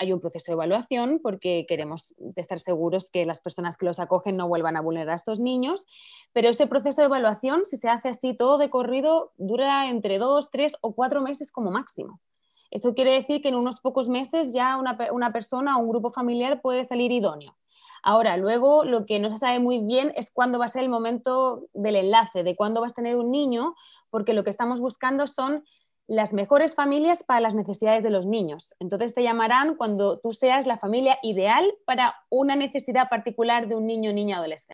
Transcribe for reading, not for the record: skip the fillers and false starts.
hay un proceso de evaluación porque queremos estar seguros que las personas que los acogen no vuelvan a vulnerar a estos niños, pero ese proceso de evaluación, si se hace así todo de corrido, dura entre 2, 3 o 4 meses como máximo. Eso quiere decir que en unos pocos meses ya una persona o un grupo familiar puede salir idóneo. Ahora, luego lo que no se sabe muy bien es cuándo va a ser el momento del enlace, de cuándo vas a tener un niño, porque lo que estamos buscando son las mejores familias para las necesidades de los niños. Entonces te llamarán cuando tú seas la familia ideal para una necesidad particular de un niño o niña adolescente.